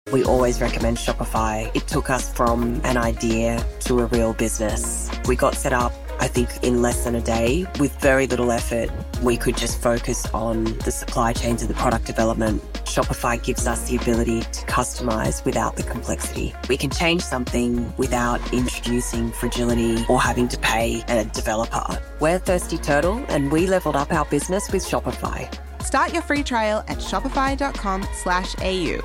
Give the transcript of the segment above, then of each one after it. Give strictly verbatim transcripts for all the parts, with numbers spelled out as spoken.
We always recommend Shopify. It took us from an idea to a real business. We got set up, I think, in less than a day. With very little effort, we could just focus on the supply chains and the product development. Shopify gives us the ability to customize without the complexity. We can change something without introducing fragility or having to pay a developer. We're Thirsty Turtle, and we leveled up our business with Shopify. Start your free trial at shopify.com slash AU.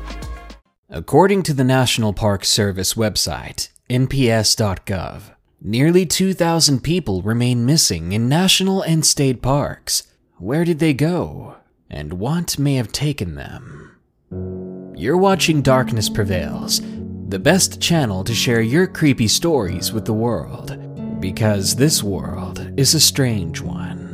According to the National Park Service website, N P S dot gov, nearly two thousand people remain missing in national and state parks. Where did they go? And what may have taken them? You're watching Darkness Prevails, the best channel to share your creepy stories with the world, because this world is a strange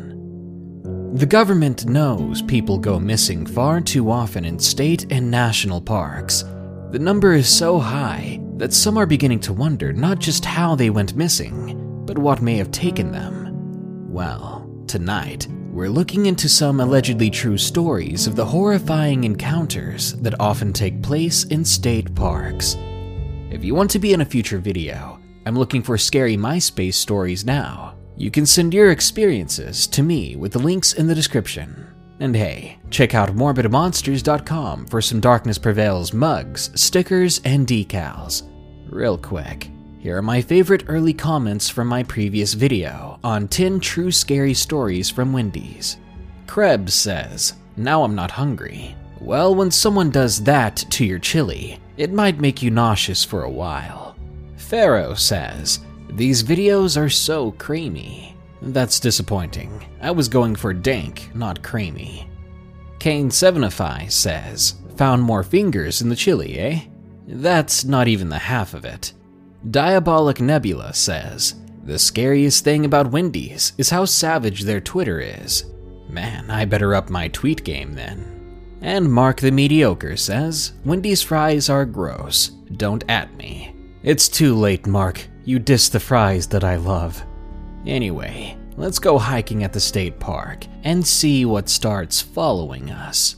one. The government knows people go missing far too often in state and national parks. The number is so high that some are beginning to wonder not just how they went missing, but what may have taken them. Well, tonight, we're looking into some allegedly true stories of the horrifying encounters that often take place in state parks. If you want to be in a future video, I'm looking for scary MySpace stories now. You can send your experiences to me with the links in the description. And hey, check out morbid monsters dot com for some Darkness Prevails mugs, stickers, and decals. Real quick, here are my favorite early comments from my previous video on ten true scary stories from Wendy's. Krebs says, "Now I'm not hungry." Well, when someone does that to your chili, it might make you nauseous for a while. Pharaoh says, "These videos are so creamy." That's disappointing. I was going for dank, not creamy. Kane Sevenify says, "Found more fingers in the chili, eh?" That's not even the half of it. Diabolic Nebula says, "The scariest thing about Wendy's is how savage their Twitter is." Man, I better up my tweet game then. And Mark the Mediocre says, "Wendy's fries are gross. Don't at me." It's too late, Mark. You diss the fries that I love. Anyway, let's go hiking at the state park and see what starts following us.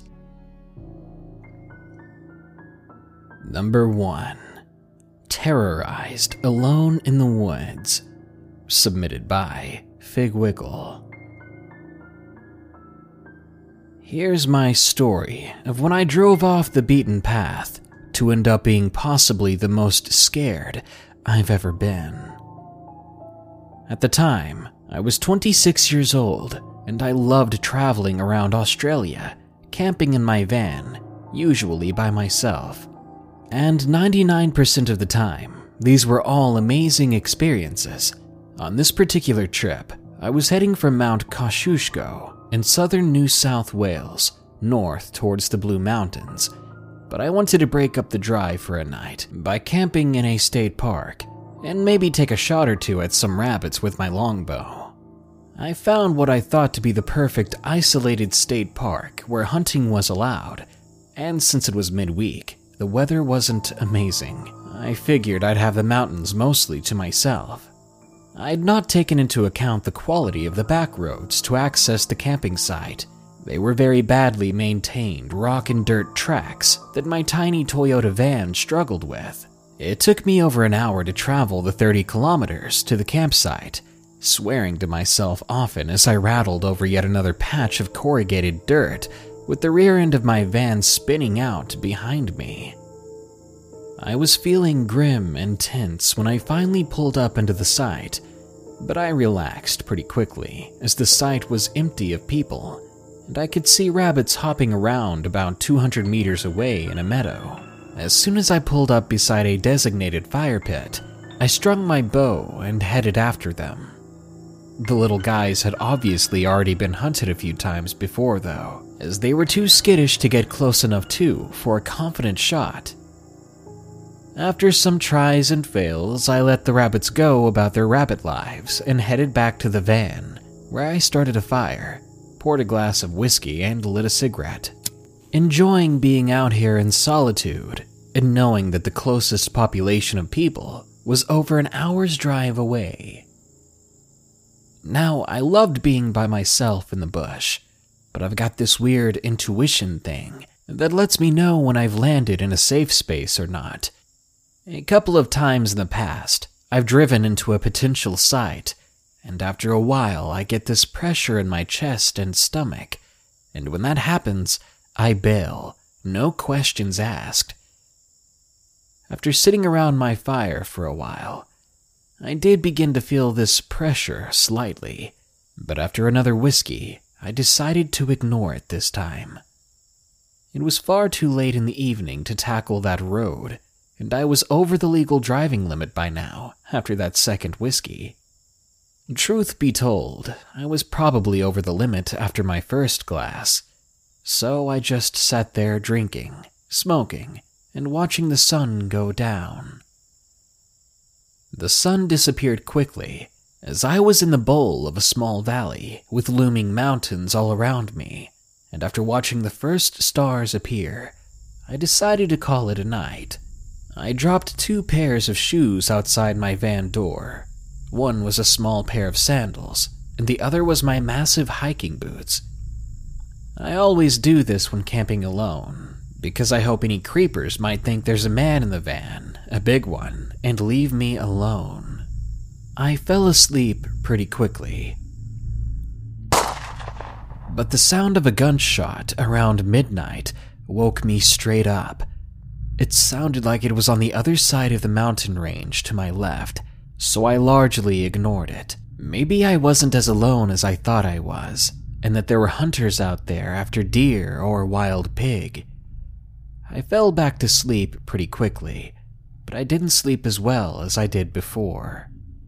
Number one. Terrorized Alone in the Woods. Submitted by Fig Wiggle. Here's my story of when I drove off the beaten path to end up being possibly the most scared I've ever been. At the time, I was twenty-six years old, and I loved traveling around Australia, camping in my van, usually by myself. And ninety-nine percent of the time, these were all amazing experiences. On this particular trip, I was heading from Mount Kosciuszko in southern New South Wales, north towards the Blue Mountains, but I wanted to break up the drive for a night by camping in a state park, and maybe take a shot or two at some rabbits with my longbow. I found what I thought to be the perfect isolated state park where hunting was allowed, and since it was midweek, the weather wasn't amazing. I figured I'd have the mountains mostly to myself. I'd not taken into account the quality of the back roads to access the camping site. They were very badly maintained rock and dirt tracks that my tiny Toyota van struggled with. It took me over an hour to travel the thirty kilometers to the campsite, swearing to myself often as I rattled over yet another patch of corrugated dirt with the rear end of my van spinning out behind me. I was feeling grim and tense when I finally pulled up into the site, but I relaxed pretty quickly as the site was empty of people, and I could see rabbits hopping around about two hundred meters away in a meadow. As soon as I pulled up beside a designated fire pit, I strung my bow and headed after them. The little guys had obviously already been hunted a few times before though, as they were too skittish to get close enough to for a confident shot. After some tries and fails, I let the rabbits go about their rabbit lives and headed back to the van, where I started a fire, poured a glass of whiskey, and lit a cigarette. Enjoying being out here in solitude and knowing that the closest population of people was over an hour's drive away. Now, I loved being by myself in the bush, but I've got this weird intuition thing that lets me know when I've landed in a safe space or not. A couple of times in the past, I've driven into a potential site, and after a while I get this pressure in my chest and stomach, and when that happens, I bail, no questions asked. After sitting around my fire for a while, I did begin to feel this pressure slightly, but after another whiskey, I decided to ignore it this time. It was far too late in the evening to tackle that road, and I was over the legal driving limit by now, after that second whiskey. Truth be told, I was probably over the limit after my first glass, so I just sat there drinking, smoking, and watching the sun go down. The sun disappeared quickly, as I was in the bowl of a small valley with looming mountains all around me, and after watching the first stars appear, I decided to call it a night. I dropped two pairs of shoes outside my van door. One was a small pair of sandals, and the other was my massive hiking boots. I always do this when camping alone, because I hope any creepers might think there's a man in the van, a big one, and leave me alone. I fell asleep pretty quickly. But the sound of a gunshot around midnight woke me straight up. It sounded like it was on the other side of the mountain range to my left, so I largely ignored it. Maybe I wasn't as alone as I thought I was, and that there were hunters out there after deer or wild pig. I fell back to sleep pretty quickly, but I didn't sleep as well as I did before.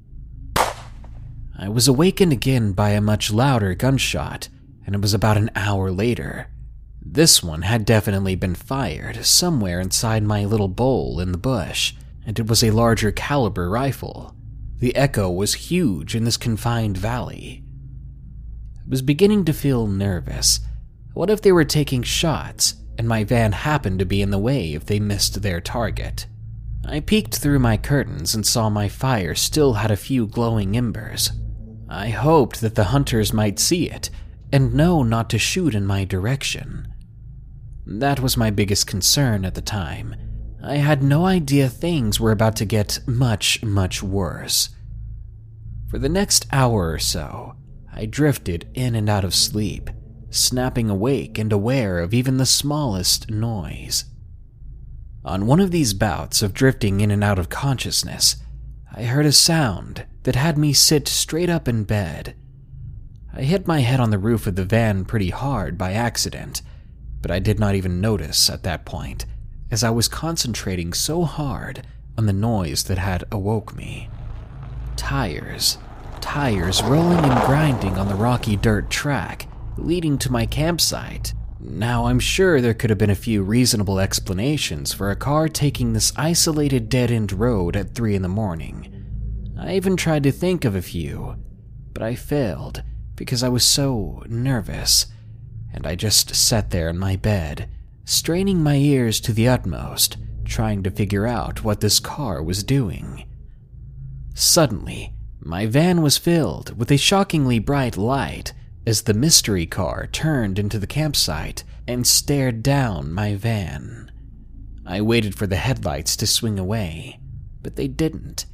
I was awakened again by a much louder gunshot, and it was about an hour later. This one had definitely been fired somewhere inside my little bowl in the bush, and it was a larger caliber rifle. The echo was huge in this confined valley. I was beginning to feel nervous. What if they were taking shots, and my van happened to be in the way if they missed their target? I peeked through my curtains and saw my fire still had a few glowing embers. I hoped that the hunters might see it and know not to shoot in my direction. That was my biggest concern at the time. I had no idea things were about to get much, much worse. For the next hour or so, I drifted in and out of sleep, snapping awake and aware of even the smallest noise. On one of these bouts of drifting in and out of consciousness, I heard a sound that had me sit straight up in bed. I hit my head on the roof of the van pretty hard by accident, but I did not even notice at that point, as I was concentrating so hard on the noise that had awoke me. Tires, tires rolling and grinding on the rocky dirt track leading to my campsite. Now, I'm sure there could have been a few reasonable explanations for a car taking this isolated dead-end road at three in the morning. I even tried to think of a few, but I failed because I was so nervous, and I just sat there in my bed, straining my ears to the utmost, trying to figure out what this car was doing. Suddenly, my van was filled with a shockingly bright light as the mystery car turned into the campsite and stared down my van. I waited for the headlights to swing away, but they didn't.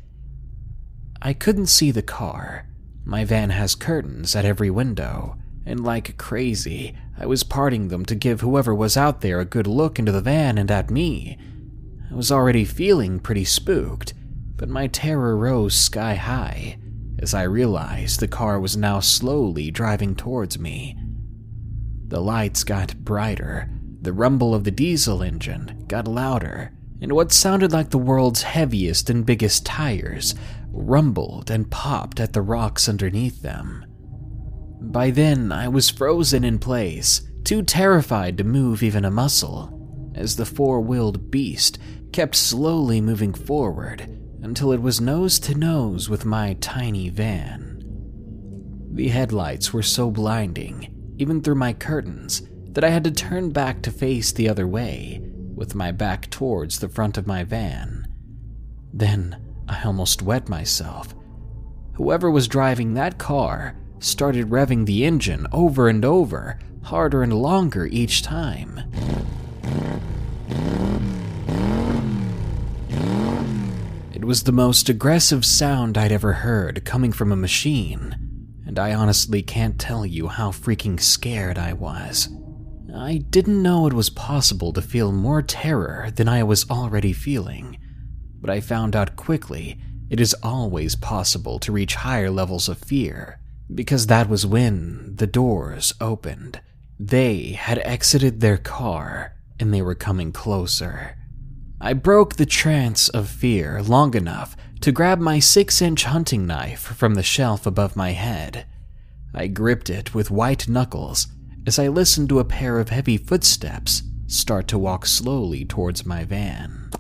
I couldn't see the car. My van has curtains at every window, and like crazy, I was parting them to give whoever was out there a good look into the van and at me. I was already feeling pretty spooked, but my terror rose sky high as I realized the car was now slowly driving towards me. The lights got brighter, the rumble of the diesel engine got louder, and what sounded like the world's heaviest and biggest tires rumbled and popped at the rocks underneath them. By then, I was frozen in place, too terrified to move even a muscle, as the four-wheeled beast kept slowly moving forward until it was nose to nose with my tiny van. The headlights were so blinding, even through my curtains, that I had to turn back to face the other way, with my back towards the front of my van. Then I almost wet myself. Whoever was driving that car started revving the engine over and over, harder and longer each time. It was the most aggressive sound I'd ever heard coming from a machine, and I honestly can't tell you how freaking scared I was. I didn't know it was possible to feel more terror than I was already feeling, but I found out quickly it is always possible to reach higher levels of fear, because that was when the doors opened. They had exited their car, and they were coming closer. I broke the trance of fear long enough to grab my six-inch hunting knife from the shelf above my head. I gripped it with white knuckles as I listened to a pair of heavy footsteps start to walk slowly towards my van.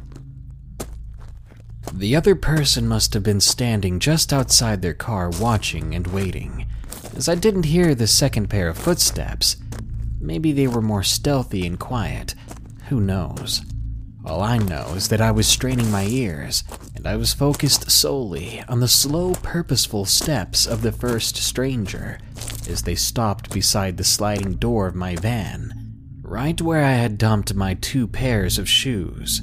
The other person must have been standing just outside their car watching and waiting, as I didn't hear the second pair of footsteps. Maybe they were more stealthy and quiet, who knows? All I know is that I was straining my ears, and I was focused solely on the slow, purposeful steps of the first stranger as they stopped beside the sliding door of my van, right where I had dumped my two pairs of shoes.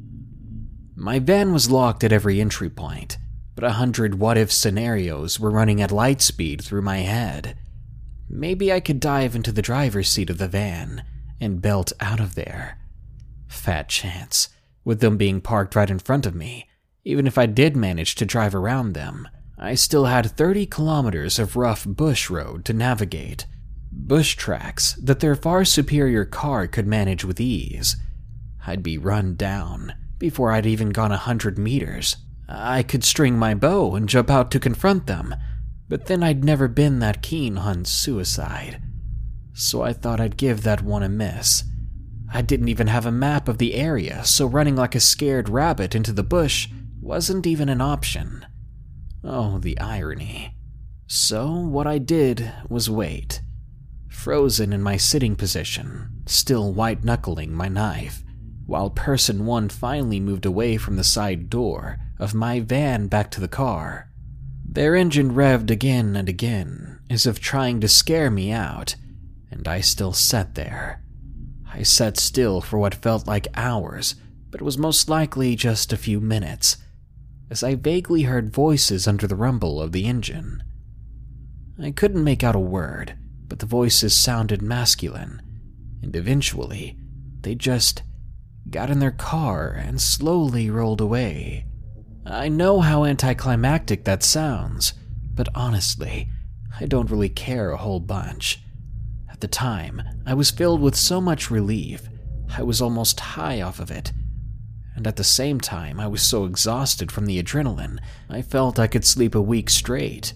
My van was locked at every entry point, but a hundred what-if scenarios were running at light speed through my head. Maybe I could dive into the driver's seat of the van and belt out of there. Fat chance, with them being parked right in front of me. Even if I did manage to drive around them, I still had thirty kilometers of rough bush road to navigate. Bush tracks that their far superior car could manage with ease. I'd be run down before I'd even gone a hundred meters. I could string my bow and jump out to confront them, but then I'd never been that keen on suicide. So I thought I'd give that one a miss. I didn't even have a map of the area, so running like a scared rabbit into the bush wasn't even an option. Oh, the irony. So what I did was wait, frozen in my sitting position, still white-knuckling my knife, while person one finally moved away from the side door of my van back to the car. Their engine revved again and again, as if trying to scare me out, and I still sat there. I sat still for what felt like hours, but it was most likely just a few minutes, as I vaguely heard voices under the rumble of the engine. I couldn't make out a word, but the voices sounded masculine, and eventually, they just got in their car and slowly rolled away. I know how anticlimactic that sounds, but honestly, I don't really care a whole bunch. At the time, I was filled with so much relief, I was almost high off of it. And at the same time, I was so exhausted from the adrenaline, I felt I could sleep a week straight.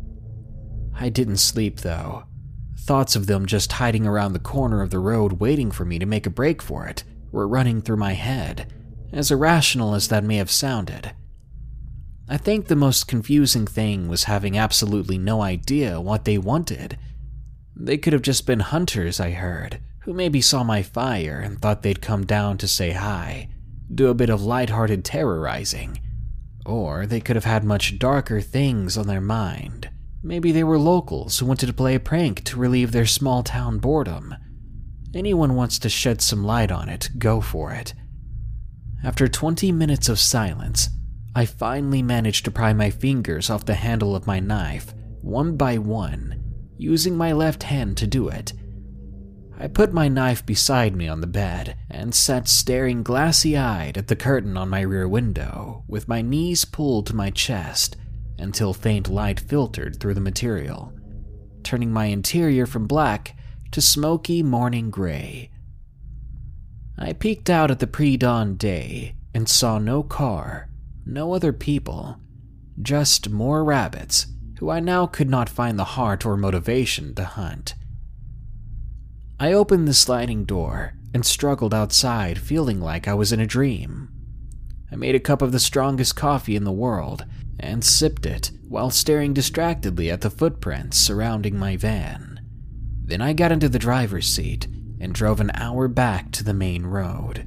I didn't sleep, though. Thoughts of them just hiding around the corner of the road waiting for me to make a break for it were running through my head, as irrational as that may have sounded. I think the most confusing thing was having absolutely no idea what they wanted. They could have just been hunters, I heard, who maybe saw my fire and thought they'd come down to say hi, do a bit of lighthearted terrorizing. Or they could have had much darker things on their mind. Maybe they were locals who wanted to play a prank to relieve their small-town boredom. Anyone wants to shed some light on it, go for it. After twenty minutes of silence, I finally managed to pry my fingers off the handle of my knife, one by one, using my left hand to do it. I put my knife beside me on the bed and sat staring glassy-eyed at the curtain on my rear window, with my knees pulled to my chest until faint light filtered through the material, turning my interior from black to smoky morning gray. I peeked out at the pre-dawn day and saw no car, no other people, just more rabbits who I now could not find the heart or motivation to hunt. I opened the sliding door and struggled outside, feeling like I was in a dream. I made a cup of the strongest coffee in the world and sipped it while staring distractedly at the footprints surrounding my van. Then I got into the driver's seat and drove an hour back to the main road.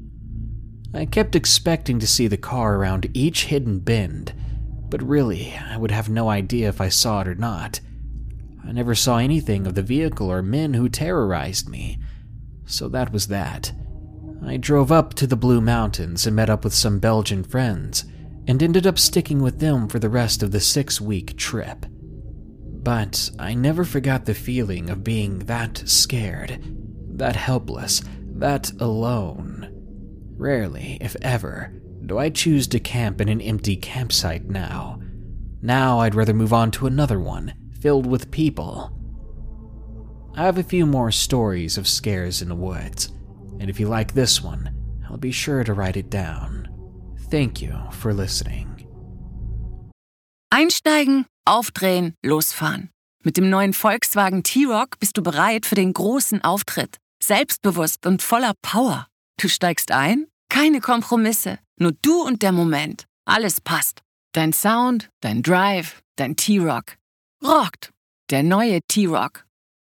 I kept expecting to see the car around each hidden bend, but really, I would have no idea if I saw it or not. I never saw anything of the vehicle or men who terrorized me, so that was that. I drove up to the Blue Mountains and met up with some Belgian friends, and ended up sticking with them for the rest of the six-week trip. But I never forgot the feeling of being that scared, that helpless, that alone. Rarely, if ever, do I choose to camp in an empty campsite now. Now I'd rather move on to another one, filled with people. I have a few more stories of scares in the woods, and if you like this one, I'll be sure to write it down. Thank you for listening. Einsteigen, aufdrehen, losfahren. Mit dem neuen Volkswagen T-Roc bist du bereit für den großen Auftritt. Selbstbewusst und voller Power. Du steigst ein, keine Kompromisse, nur du und der Moment. Alles passt. Dein Sound, dein Drive, dein T-Roc. Rockt. Der neue T-Roc.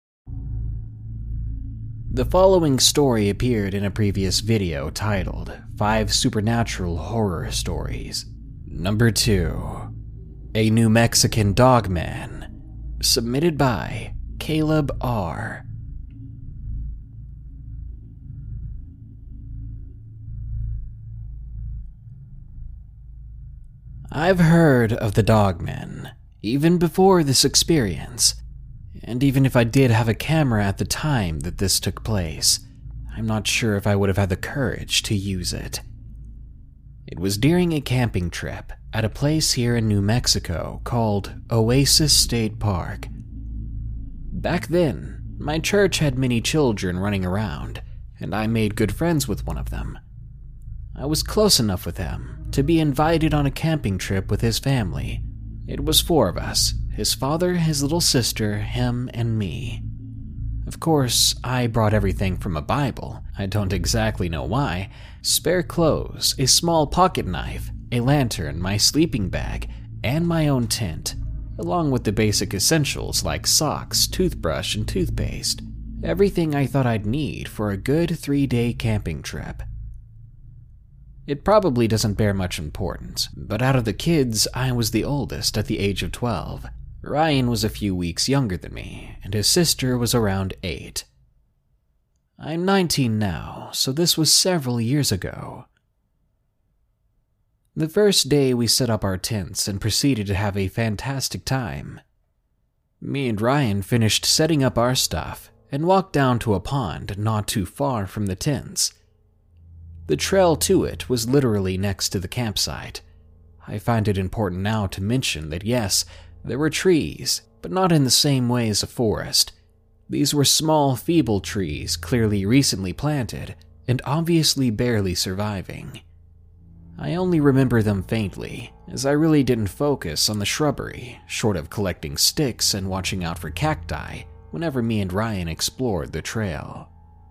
The following story appeared in a previous video titled Five Supernatural Horror Stories. Number two, A New Mexican Dogman, submitted by Caleb R. I've heard of the Dogmen, even before this experience. And even if I did have a camera at the time that this took place, I'm not sure if I would have had the courage to use it. It was during a camping trip at a place here in New Mexico called Oasis State Park. Back then, my church had many children running around, and I made good friends with one of them. I was close enough with him to be invited on a camping trip with his family. It was four of us. His father, his little sister, him, and me. Of course, I brought everything from a Bible. I don't exactly know why. Spare clothes, a small pocket knife, a lantern, my sleeping bag, and my own tent, along with the basic essentials like socks, toothbrush, and toothpaste. Everything I thought I'd need for a good three-day camping trip. It probably doesn't bear much importance, but out of the kids, I was the oldest at the age of twelve. Ryan was a few weeks younger than me, and his sister was around eight. I'm nineteen now, so this was several years ago. The first day we set up our tents and proceeded to have a fantastic time. Me and Ryan finished setting up our stuff and walked down to a pond not too far from the tents. The trail to it was literally next to the campsite. I find it important now to mention that yes, there were trees, but not in the same way as a forest. These were small, feeble trees, clearly recently planted, and obviously barely surviving. I only remember them faintly, as I really didn't focus on the shrubbery, short of collecting sticks and watching out for cacti whenever me and Ryan explored the trail.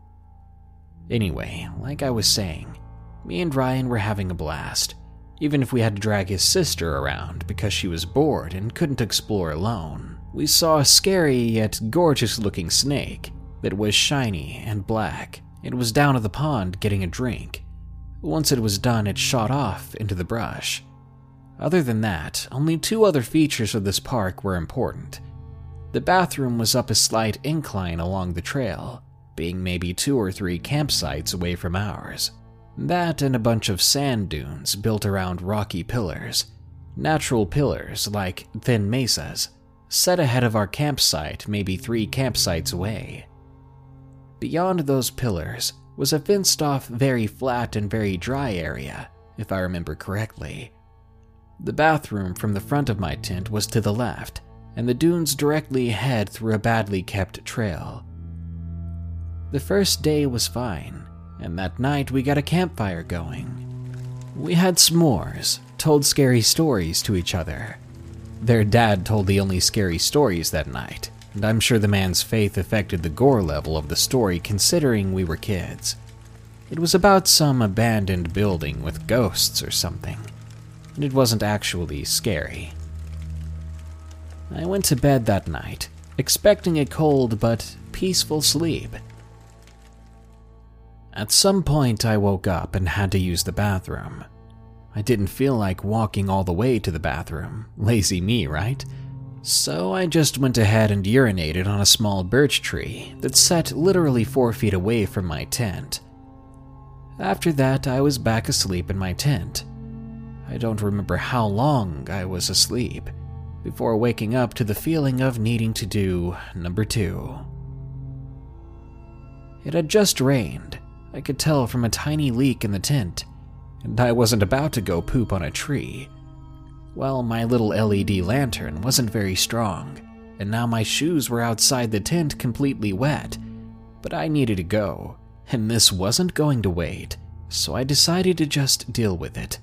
Anyway, like I was saying, me and Ryan were having a blast, even if we had to drag his sister around because she was bored and couldn't explore alone. We saw a scary yet gorgeous-looking snake that was shiny and black. It was down at the pond getting a drink. Once it was done, it shot off into the brush. Other than that, only two other features of this park were important. The bathroom was up a slight incline along the trail, being maybe two or three campsites away from ours. That and a bunch of sand dunes built around rocky pillars, natural pillars like thin mesas, set ahead of our campsite maybe three campsites away. Beyond those pillars was a fenced-off, very flat and very dry area, if I remember correctly. The bathroom from the front of my tent was to the left, and the dunes directly ahead through a badly kept trail. The first day was fine, and that night we got a campfire going. We had s'mores, told scary stories to each other. Their dad told the only scary stories that night, and I'm sure the man's faith affected the gore level of the story considering we were kids. It was about some abandoned building with ghosts or something, and it wasn't actually scary. I went to bed that night, expecting a cold but peaceful sleep. At some point I woke up and had to use the bathroom. I didn't feel like walking all the way to the bathroom. Lazy me, right? So I just went ahead and urinated on a small birch tree that sat literally four feet away from my tent. After that, I was back asleep in my tent. I don't remember how long I was asleep before waking up to the feeling of needing to do number two. It had just rained. I could tell from a tiny leak in the tent, and I wasn't about to go poop on a tree. Well, my little L E D lantern wasn't very strong, and now my shoes were outside the tent completely wet, but I needed to go, and this wasn't going to wait, so I decided to just deal with it.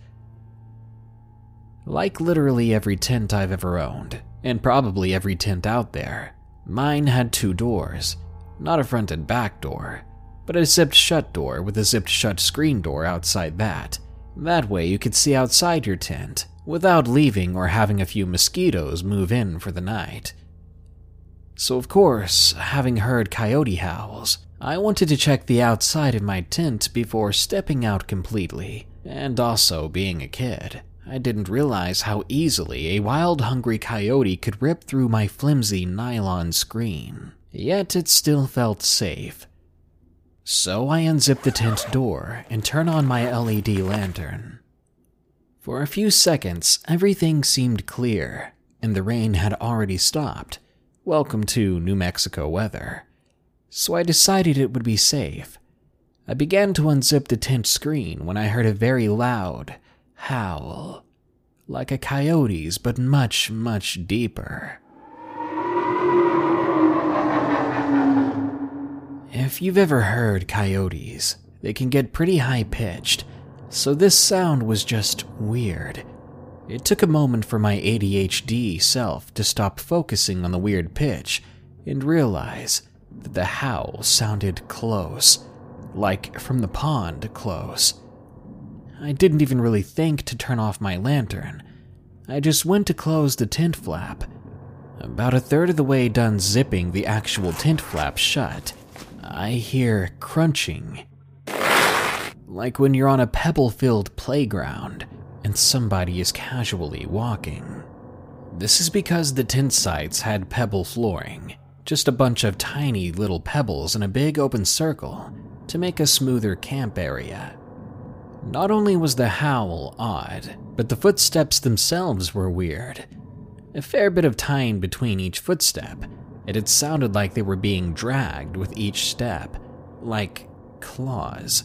Like literally every tent I've ever owned, and probably every tent out there, mine had two doors. Not a front and back door, but a zipped shut door with a zipped shut screen door outside that. That way you could see outside your tent without leaving or having a few mosquitoes move in for the night. So of course, having heard coyote howls, I wanted to check the outside of my tent before stepping out completely. And also, being a kid, I didn't realize how easily a wild hungry coyote could rip through my flimsy nylon screen. Yet it still felt safe. So I unzip the tent door and turn on my L E D lantern. For a few seconds, everything seemed clear, and the rain had already stopped. Welcome to New Mexico weather. So I decided it would be safe. I began to unzip the tent screen when I heard a very loud howl, like a coyote's, but much, much deeper. If you've ever heard coyotes, they can get pretty high-pitched, so this sound was just weird. It took a moment for my A D H D self to stop focusing on the weird pitch and realize that the howl sounded close, like from the pond close. I didn't even really think to turn off my lantern. I just went to close the tent flap. About a third of the way done zipping the actual tent flap shut, I hear crunching, like when you're on a pebble-filled playground and somebody is casually walking. This is because the tent sites had pebble flooring, just a bunch of tiny little pebbles in a big open circle to make a smoother camp area. Not only was the howl odd, but the footsteps themselves were weird. A fair bit of time between each footstep, and it sounded like they were being dragged with each step, like claws.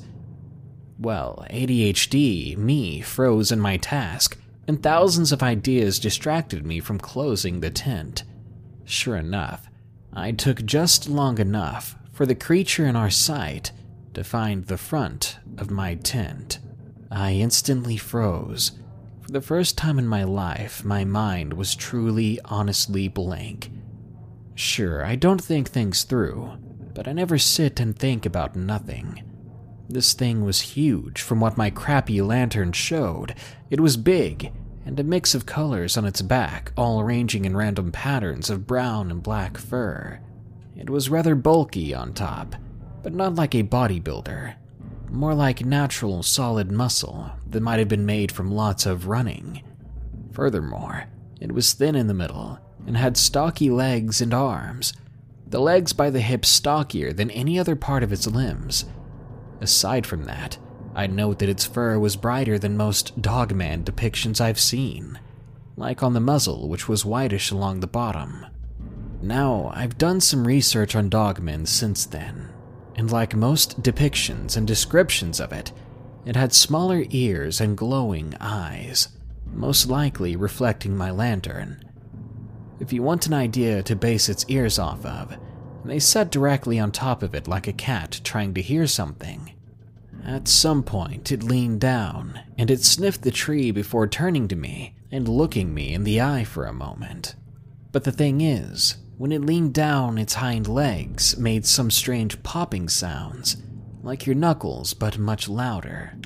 Well, A D H D, me, froze in my task, and thousands of ideas distracted me from closing the tent. Sure enough, I took just long enough for the creature in our sight to find the front of my tent. I instantly froze. For the first time in my life, my mind was truly, honestly blank. Sure, I don't think things through, but I never sit and think about nothing. This thing was huge from what my crappy lantern showed. It was big, and a mix of colors on its back, all ranging in random patterns of brown and black fur. It was rather bulky on top, but not like a bodybuilder. More like natural, solid muscle that might have been made from lots of running. Furthermore, it was thin in the middle and had stocky legs and arms, the legs by the hips stockier than any other part of its limbs. Aside from that, I'd note that its fur was brighter than most Dogman depictions I've seen, like on the muzzle, which was whitish along the bottom. Now, I've done some research on Dogman since then, and like most depictions and descriptions of it, it had smaller ears and glowing eyes, most likely reflecting my lantern. If you want an idea to base its ears off of, they sat directly on top of it like a cat trying to hear something. At some point, it leaned down, and it sniffed the tree before turning to me and looking me in the eye for a moment. But the thing is, when it leaned down, its hind legs made some strange popping sounds, like your knuckles but much louder.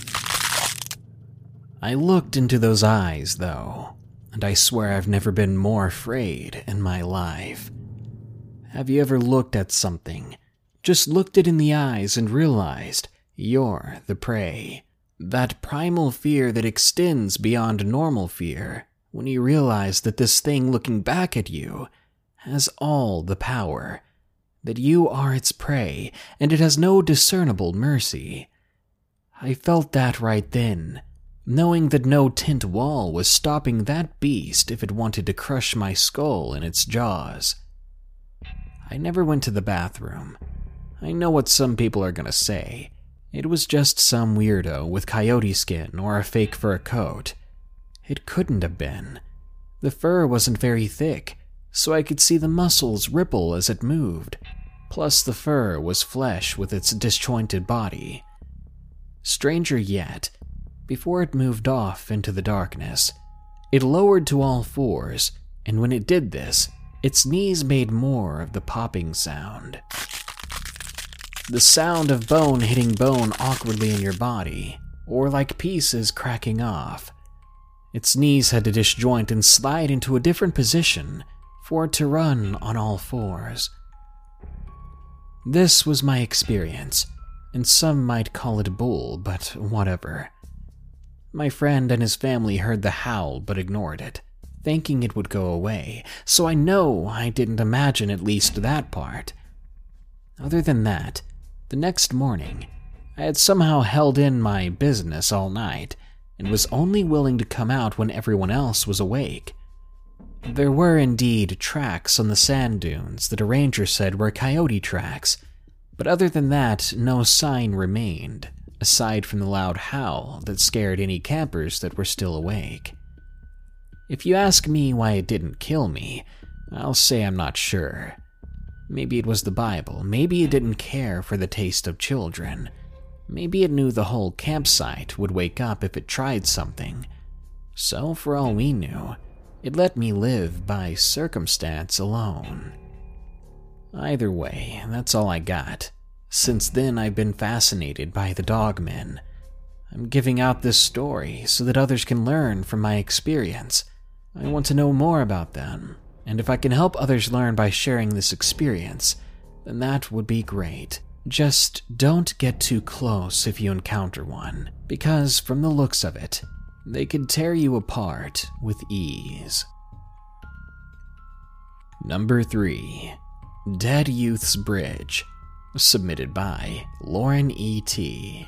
I looked into those eyes, though, and I swear I've never been more afraid in my life. Have you ever looked at something, just looked it in the eyes and realized you're the prey? That primal fear that extends beyond normal fear when you realize that this thing looking back at you has all the power, that you are its prey, and it has no discernible mercy. I felt that right then, knowing that no tint wall was stopping that beast if it wanted to crush my skull in its jaws. I never went to the bathroom. I know what some people are gonna say. It was just some weirdo with coyote skin or a fake fur coat. It couldn't have been. The fur wasn't very thick, so I could see the muscles ripple as it moved. Plus the fur was flesh with its disjointed body. Stranger yet, before it moved off into the darkness, it lowered to all fours, and when it did this, its knees made more of the popping sound. The sound of bone hitting bone awkwardly in your body, or like pieces cracking off. Its knees had to disjoint and slide into a different position for it to run on all fours. This was my experience, and some might call it bull, but whatever. My friend and his family heard the howl but ignored it, thinking it would go away, so I know I didn't imagine at least that part. Other than that, the next morning, I had somehow held in my business all night and was only willing to come out when everyone else was awake. There were indeed tracks on the sand dunes that a ranger said were coyote tracks, but other than that, no sign remained, aside from the loud howl that scared any campers that were still awake. If you ask me why it didn't kill me, I'll say I'm not sure. Maybe it was the Bible, maybe it didn't care for the taste of children. Maybe it knew the whole campsite would wake up if it tried something. So for all we knew, it let me live by circumstance alone. Either way, that's all I got. Since then, I've been fascinated by the dogmen. I'm giving out this story so that others can learn from my experience. I want to know more about them, and if I can help others learn by sharing this experience, then that would be great. Just don't get too close if you encounter one, because from the looks of it, they could tear you apart with ease. Number three. Dead Youth's Bridge, submitted by Lauren E T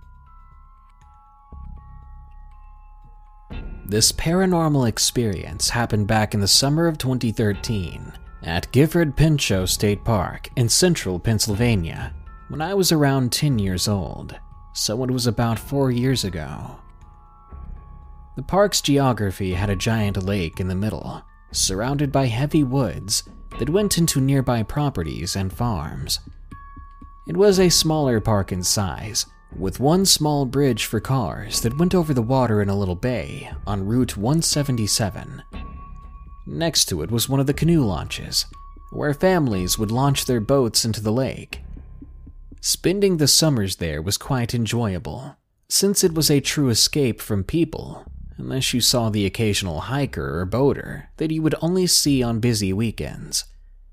This paranormal experience happened back in the summer of twenty thirteen at Gifford Pinchot State Park in central Pennsylvania when I was around ten years old, so it was about four years ago. The park's geography had a giant lake in the middle, surrounded by heavy woods that went into nearby properties and farms. It was a smaller park in size, with one small bridge for cars that went over the water in a little bay on Route one seventy-seven. Next to it was one of the canoe launches, where families would launch their boats into the lake. Spending the summers there was quite enjoyable, since it was a true escape from people, unless you saw the occasional hiker or boater that you would only see on busy weekends.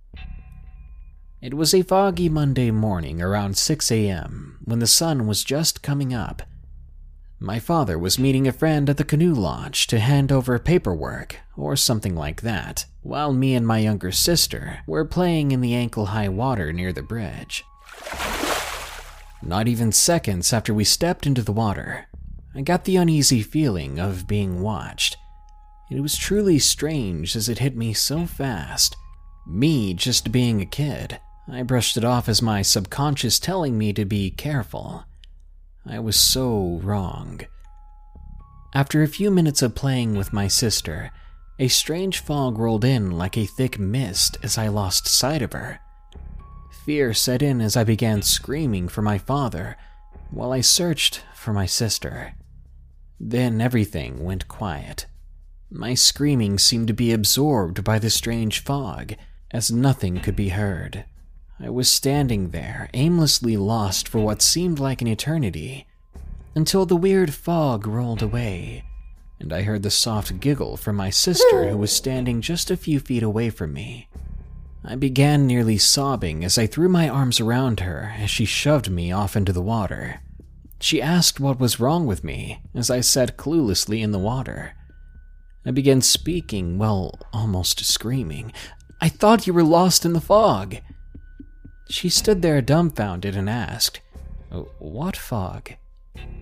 It was a foggy Monday morning around six a.m. when the sun was just coming up. My father was meeting a friend at the canoe launch to hand over paperwork or something like that, while me and my younger sister were playing in the ankle-high water near the bridge. Not even seconds after we stepped into the water, I got the uneasy feeling of being watched. It was truly strange as it hit me so fast. Me just being a kid, I brushed it off as my subconscious telling me to be careful. I was so wrong. After a few minutes of playing with my sister, a strange fog rolled in like a thick mist as I lost sight of her. Fear set in as I began screaming for my father, while I searched for my sister. Then everything went quiet. My screaming seemed to be absorbed by the strange fog, as nothing could be heard. I was standing there, aimlessly lost for what seemed like an eternity, until the weird fog rolled away, and I heard the soft giggle from my sister who was standing just a few feet away from me. I began nearly sobbing as I threw my arms around her as she shoved me off into the water. She asked what was wrong with me as I sat cluelessly in the water. I began speaking, well, almost screaming. "I thought you were lost in the fog." She stood there dumbfounded and asked, "What fog?"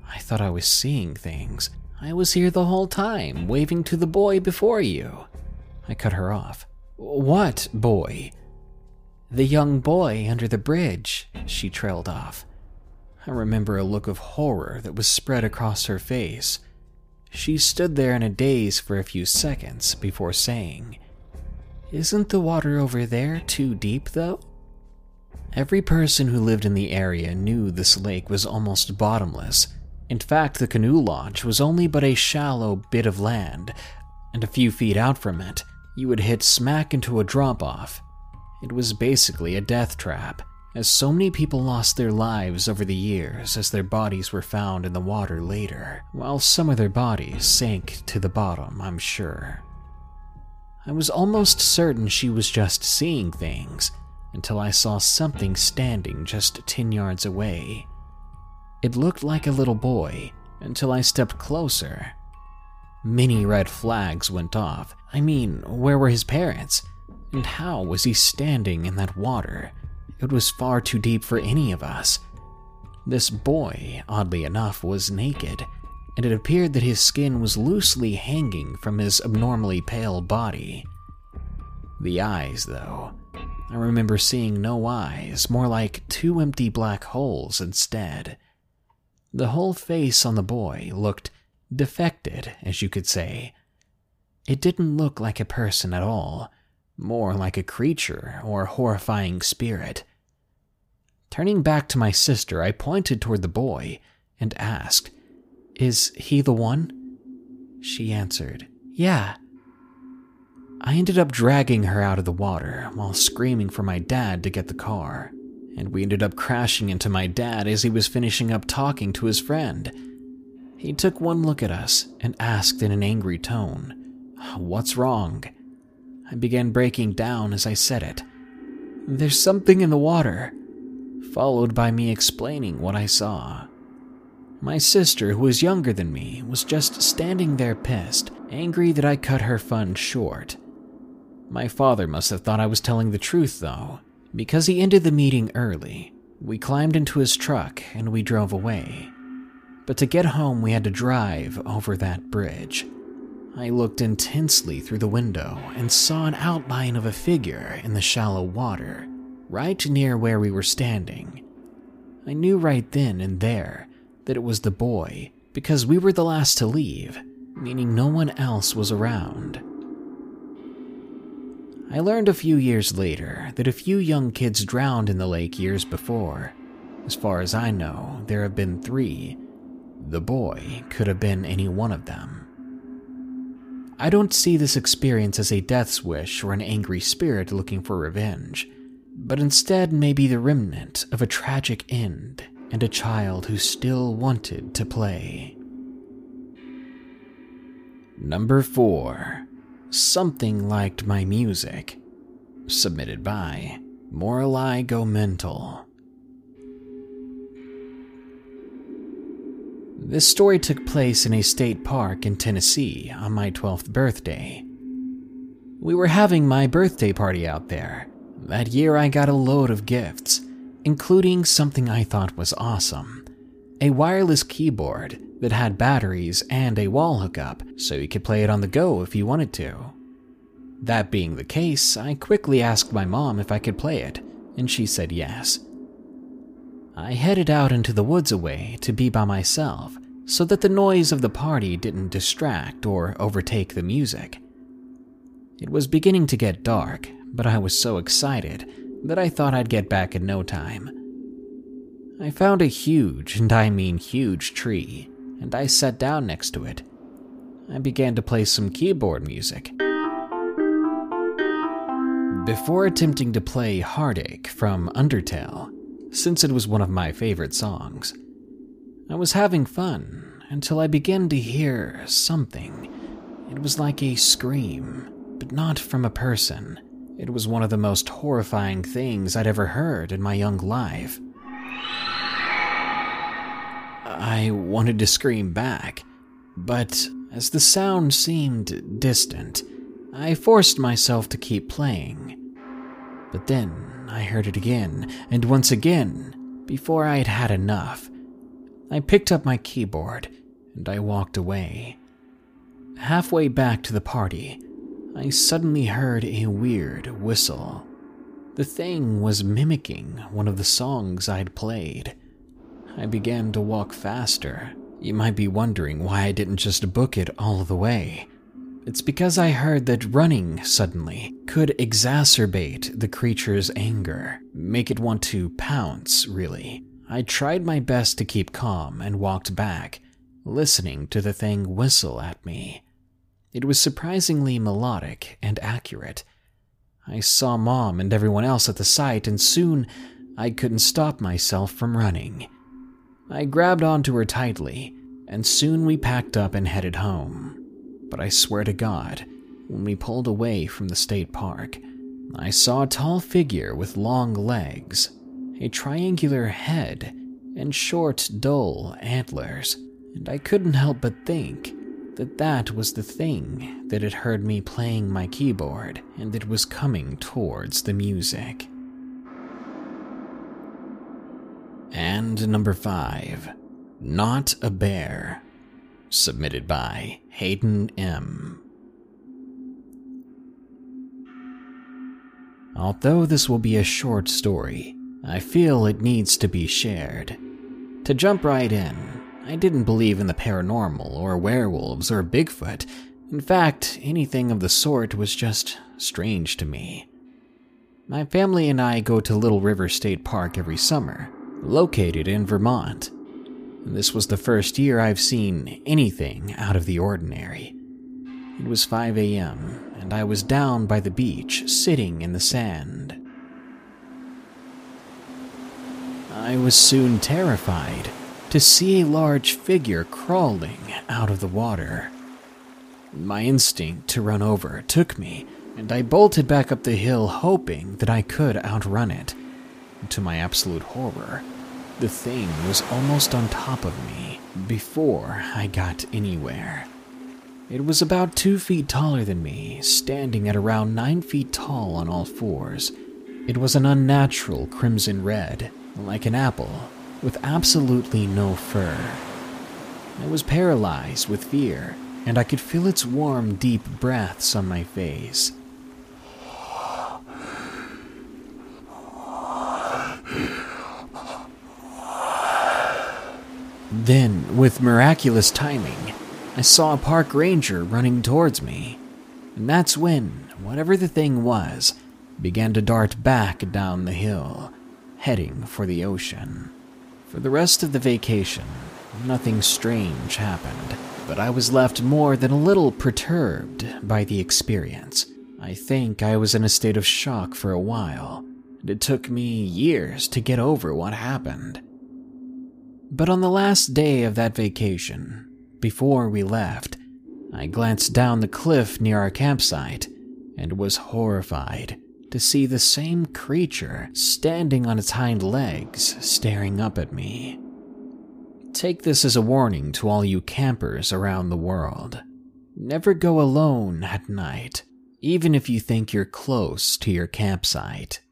I thought I was seeing things. I was here the whole time, waving to the boy before you. I cut her off. What boy? The young boy under the bridge, she trailed off. I remember a look of horror that was spread across her face. She stood there in a daze for a few seconds before saying, "Isn't the water over there too deep, though?" Every person who lived in the area knew this lake was almost bottomless. In fact, the canoe launch was only but a shallow bit of land, and a few feet out from it, you would hit smack into a drop-off. It was basically a death trap, as so many people lost their lives over the years as their bodies were found in the water later, while some of their bodies sank to the bottom, I'm sure. I was almost certain she was just seeing things, until I saw something standing just ten yards away. It looked like a little boy, until I stepped closer. Many red flags went off. I mean, where were his parents? And how was he standing in that water? It was far too deep for any of us. This boy, oddly enough, was naked, and it appeared that his skin was loosely hanging from his abnormally pale body. The eyes, though, I remember seeing no eyes, more like two empty black holes instead. The whole face on the boy looked defected, as you could say. It didn't look like a person at all, more like a creature or horrifying spirit. Turning back to my sister, I pointed toward the boy and asked, "Is he the one?" She answered, "Yeah." I ended up dragging her out of the water while screaming for my dad to get the car, and we ended up crashing into my dad as he was finishing up talking to his friend. He took one look at us and asked in an angry tone, "What's wrong?" I began breaking down as I said it. "There's something in the water," followed by me explaining what I saw. My sister, who was younger than me, was just standing there pissed, angry that I cut her fun short. My father must have thought I was telling the truth, though, because he ended the meeting early. We climbed into his truck and we drove away. But to get home, we had to drive over that bridge. I looked intensely through the window and saw an outline of a figure in the shallow water, right near where we were standing. I knew right then and there that it was the boy, because we were the last to leave, meaning no one else was around. I learned a few years later that a few young kids drowned in the lake years before. As far as I know, there have been three. The boy could have been any one of them. I don't see this experience as a death's wish or an angry spirit looking for revenge, but instead maybe the remnant of a tragic end and a child who still wanted to play. Number four. Something Liked My Music. Submitted by Morali Go Mental. This story took place in a state park in Tennessee on my twelfth birthday. We were having my birthday party out there. That year I got a load of gifts, including something I thought was awesome. A wireless keyboard that had batteries and a wall hookup, so you could play it on the go if you wanted to. That being the case, I quickly asked my mom if I could play it, and she said yes. I headed out into the woods away to be by myself, so that the noise of the party didn't distract or overtake the music. It was beginning to get dark, but I was so excited that I thought I'd get back in no time. I found a huge, and I mean huge, tree, and I sat down next to it. I began to play some keyboard music. Before attempting to play Heartache from Undertale, since it was one of my favorite songs, I was having fun until I began to hear something. It was like a scream, but not from a person. It was one of the most horrifying things I'd ever heard in my young life. I wanted to scream back, but as the sound seemed distant, I forced myself to keep playing. But then I heard it again, and once again, before I had had enough. I picked up my keyboard and I walked away. Halfway back to the party, I suddenly heard a weird whistle. The thing was mimicking one of the songs I'd played. I began to walk faster. You might be wondering why I didn't just book it all the way. It's because I heard that running suddenly could exacerbate the creature's anger, make it want to pounce, really. I tried my best to keep calm and walked back, listening to the thing whistle at me. It was surprisingly melodic and accurate. I saw Mom and everyone else at the site, and soon I couldn't stop myself from running. I grabbed onto her tightly, and soon we packed up and headed home. But I swear to God, when we pulled away from the state park, I saw a tall figure with long legs, a triangular head, and short, dull antlers, and I couldn't help but think that that was the thing that had heard me playing my keyboard and that was coming towards the music. And number five, Not a Bear, submitted by Hayden M. Although this will be a short story, I feel it needs to be shared. To jump right in, I didn't believe in the paranormal or werewolves or Bigfoot. In fact, anything of the sort was just strange to me. My family and I go to Little River State Park every summer, located in Vermont. This was the first year I've seen anything out of the ordinary. It was five a.m., and I was down by the beach, sitting in the sand. I was soon terrified to see a large figure crawling out of the water. My instinct to run over took me, and I bolted back up the hill hoping that I could outrun it. To my absolute horror, the thing was almost on top of me before I got anywhere. It was about two feet taller than me, standing at around nine feet tall on all fours. It was an unnatural crimson red, like an apple, with absolutely no fur. I was paralyzed with fear, and I could feel its warm, deep breaths on my face. Then, with miraculous timing, I saw a park ranger running towards me, and that's when whatever the thing was began to dart back down the hill, heading for the ocean. For the rest of the vacation, nothing strange happened, but I was left more than a little perturbed by the experience. I think I was in a state of shock for a while, and it took me years to get over what happened. But on the last day of that vacation, before we left, I glanced down the cliff near our campsite and was horrified to see the same creature standing on its hind legs, staring up at me. Take this as a warning to all you campers around the world. Never go alone at night, even if you think you're close to your campsite.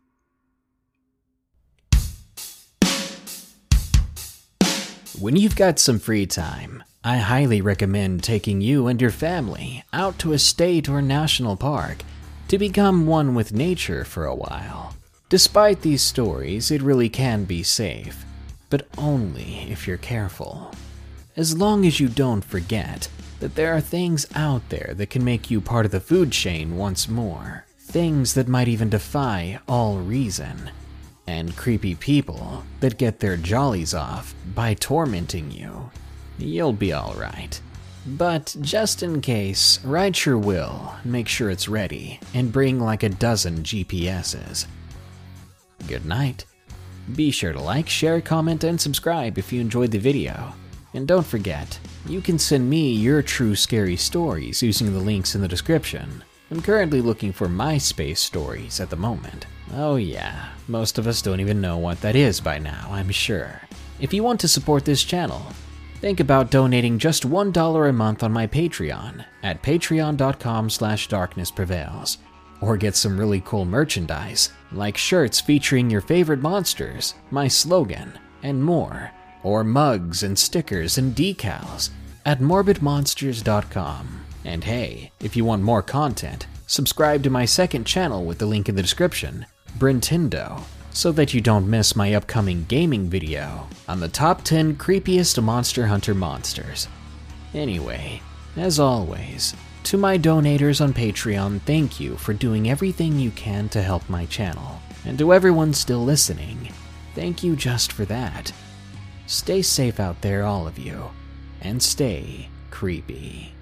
When you've got some free time, I highly recommend taking you and your family out to a state or national park to become one with nature for a while. Despite these stories, it really can be safe, but only if you're careful. As long as you don't forget that there are things out there that can make you part of the food chain once more, things that might even defy all reason, and creepy people that get their jollies off by tormenting you, you'll be alright. But just in case, write your will, make sure it's ready, and bring like a dozen G P S's. Good night. Be sure to like, share, comment, and subscribe if you enjoyed the video. And don't forget, you can send me your true scary stories using the links in the description. I'm currently looking for MySpace stories at the moment. Oh yeah, most of us don't even know what that is by now, I'm sure. If you want to support this channel, think about donating just one dollar a month on my Patreon at patreon.com slash darknessprevails. Or get some really cool merchandise, like shirts featuring your favorite monsters, my slogan, and more, or mugs and stickers and decals at morbid monsters dot com. And hey, if you want more content, subscribe to my second channel with the link in the description, Brintendo, so that you don't miss my upcoming gaming video on the top ten creepiest Monster Hunter monsters. Anyway, as always, to my donators on Patreon, thank you for doing everything you can to help my channel. And to everyone still listening, thank you just for that. Stay safe out there, all of you, and stay creepy.